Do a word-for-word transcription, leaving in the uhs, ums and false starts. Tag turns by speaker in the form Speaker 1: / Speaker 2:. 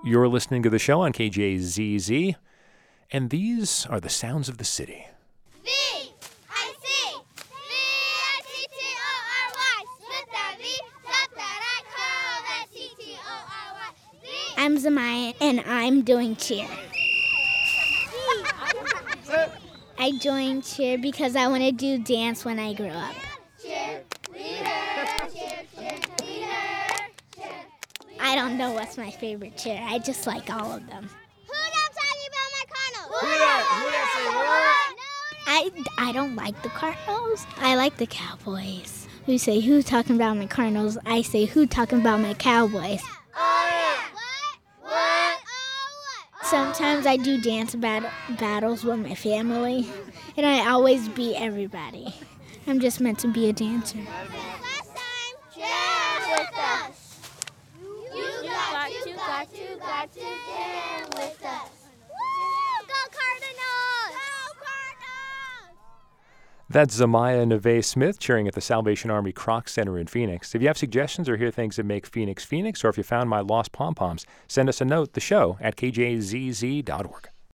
Speaker 1: You're listening to the show on K J Z Z, and these are the sounds of the city.
Speaker 2: V I C V I C T O R Y Split that V, stop that I call S C T O R Y V.
Speaker 3: I'm Zamaya, and I'm doing cheer. I joined cheer because I want to do dance when I grow up.
Speaker 2: Cheer, leader, cheer, cheer, leader, cheer.
Speaker 3: I don't know what's my favorite cheer. I just like all of them.
Speaker 2: Who I'm talking about my Cardinals?
Speaker 4: Who that? Who that say what?
Speaker 3: I, I don't like the Cardinals. I like the Cowboys. You say, who talking about my Cardinals? I say, who talking about my Cowboys?
Speaker 2: Oh, yeah. What? What? Oh, what?
Speaker 3: Sometimes I do dance bat- battles with my family, and I always beat everybody. I'm just meant to be a dancer.
Speaker 2: Last time, jam with us. You got, you got, you got to jam with us. Woo! Go Cardinals! Go Cardinals!
Speaker 1: That's Zamaya Neve Smith cheering at the Salvation Army Kroc Center in Phoenix. If you have suggestions or hear things that make Phoenix Phoenix, or if you found my lost pom-poms, send us a note, the show, at k j z z dot org.